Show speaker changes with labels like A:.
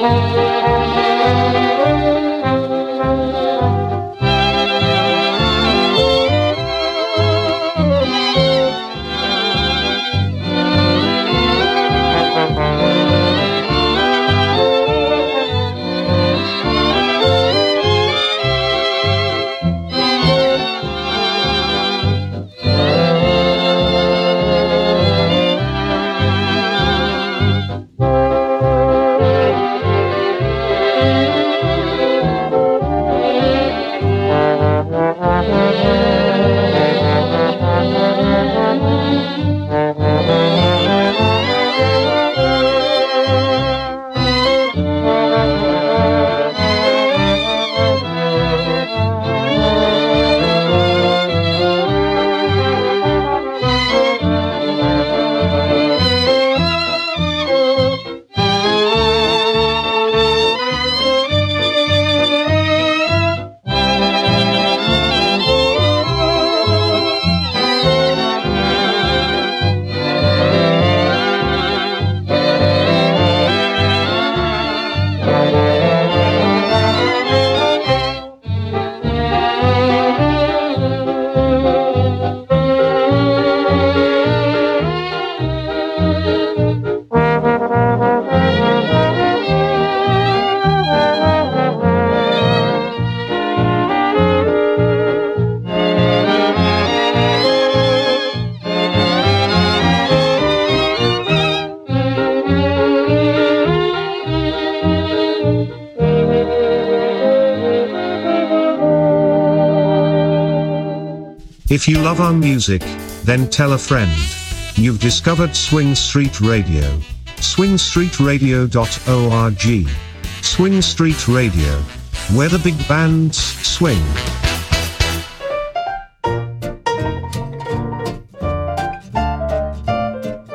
A: If you love our music, then tell a friend. You've discovered Swing Street Radio. swingstreetradio.org. Swing Street Radio, where the big bands swing.